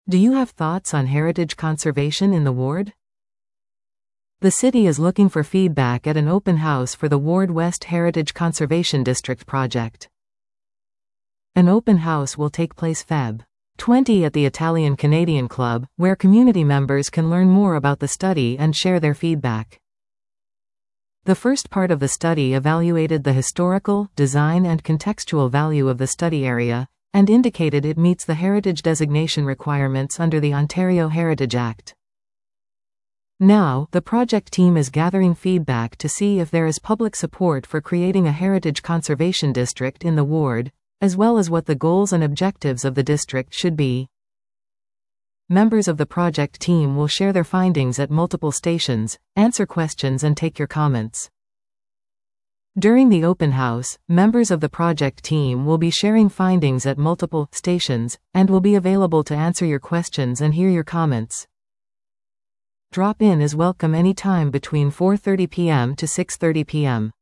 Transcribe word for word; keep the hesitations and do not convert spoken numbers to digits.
Do you have thoughts on heritage conservation in the ward? The city is looking for feedback at an open house for the Ward West Heritage Conservation District project. An open house will take place February twentieth at the Italian Canadian Club, where community members can learn more about the study and share their feedback. The first part of the study evaluated the historical, design and contextual value of the study area, and indicated it meets the heritage designation requirements under the Ontario Heritage Act. Now, the project team is gathering feedback to see if there is public support for creating a heritage conservation district in the ward, as well as what the goals and objectives of the district should be. Members of the project team will share their findings at multiple stations, answer questions and take your comments. During the open house, members of the project team will be sharing findings at multiple stations, and will be available to answer your questions and hear your comments. Drop-in is welcome anytime between four thirty p m to six thirty p m